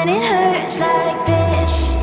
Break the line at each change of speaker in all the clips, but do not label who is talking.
when it hurts like this.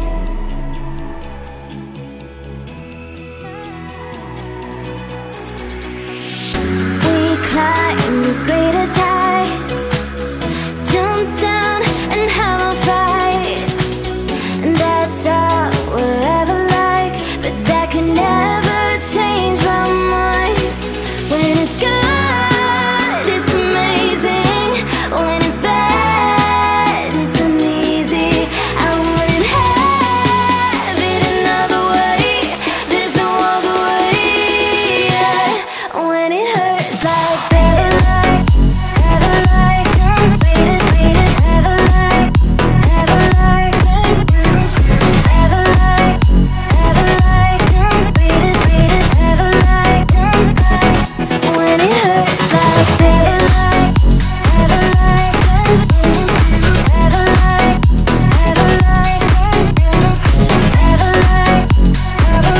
We climb the greatest heights, jump down and have a fight, and that's all we'll ever like. But that can never change my mind. When it's good, it's amazing. When it's bad, it's uneasy. I wouldn't have it another way. There's no other way. Yeah. When it hurts like this, never like, never like, never like, never like, never like, never like, when it hurts like this, never like, never like, never like, never like, never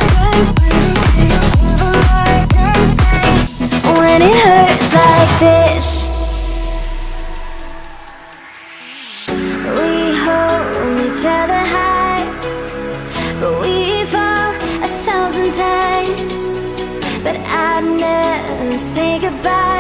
like, when it hurts like this. We hold each other high, but we fall 1,000 times. But I'd never say goodbye.